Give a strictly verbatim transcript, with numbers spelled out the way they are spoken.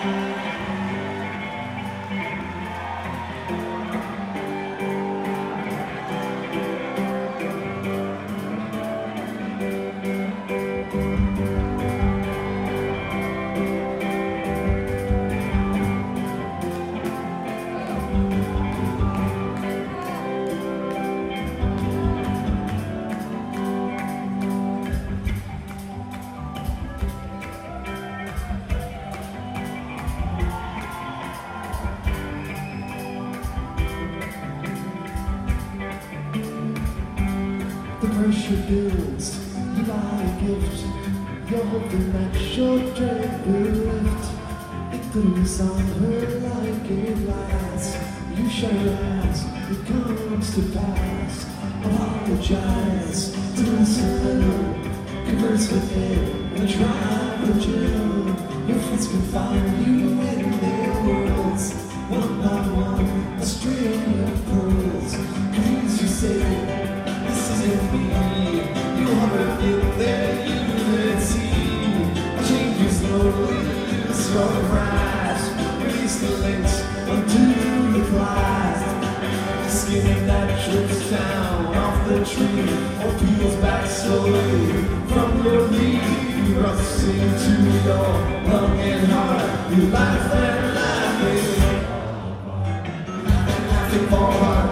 The pressure builds, you buy a gift, you're hoping that your dread will lift. It gleams on her like it lights. You shut your eyes, it comes to pass. Apologize, to listen a little, converse with it, and try to chill. Your friends can find you in their worlds, one by one, a string of pearls. Please you say, this isn't me. You hover in their unity. Change you slowly, lose your prize. Release the links, undo the flies. Skin that drips down off the tree, or peels back slowly from your leaf. Rusts into your lung and heart. You laugh and laughing, and laughing for heart.